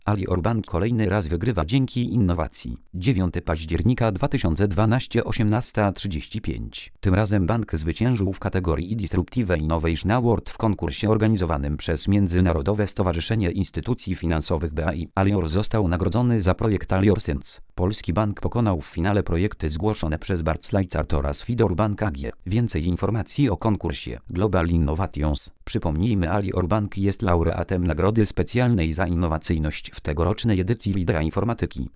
Alior Bank kolejny raz wygrywa dzięki innowacji. 9 października 2012 18:35. Tym razem bank zwyciężył w kategorii Disruptive Innovation Award w konkursie organizowanym przez Międzynarodowe Stowarzyszenie Instytucji Finansowych BAI. Alior został nagrodzony za projekt Alior Sense. Polski bank pokonał w finale projekty zgłoszone przez Barclaycard oraz Fidor Bank AG. Więcej informacji o konkursie Global Innovations. Przypomnijmy, Alior Bank jest laureatem Nagrody Specjalnej za Innowacyjność w tegorocznej edycji Lidera Informatyki.